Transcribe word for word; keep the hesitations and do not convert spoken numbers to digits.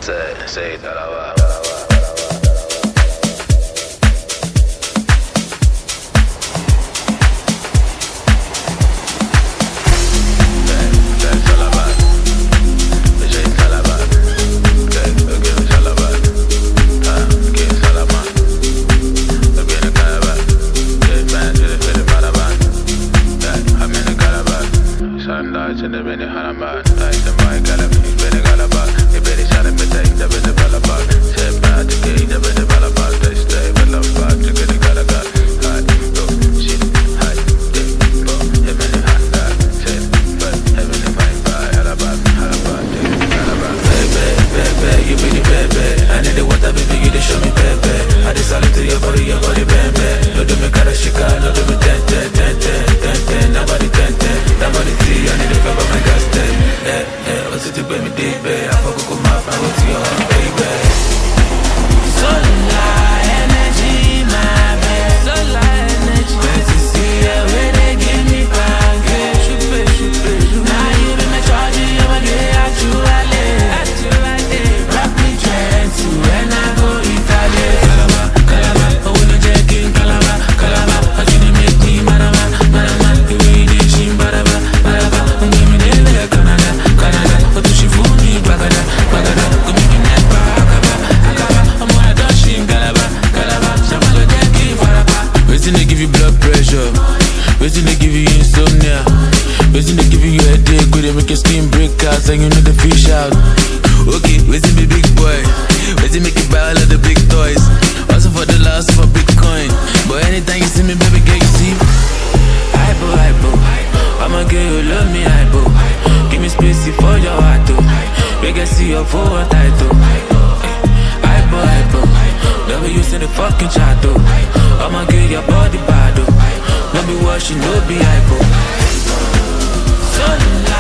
Say, say, talawa. Waiting to give you insomnia. Waiting to give you a headache where they make your skin break out and you know the fish out. Okay, waiting be big boy. Waiting make you buy all of the big toys. Also for the last for Bitcoin. But anytime you see me, baby girl, you see hypo, hypo. I'ma girl, you love me, hypo. Give me space for your heart, too. Make I see your full title. Hypo, hypo. Never using the fucking chat, too. I'ma get your body bad, too. No be washing, no be hypo. So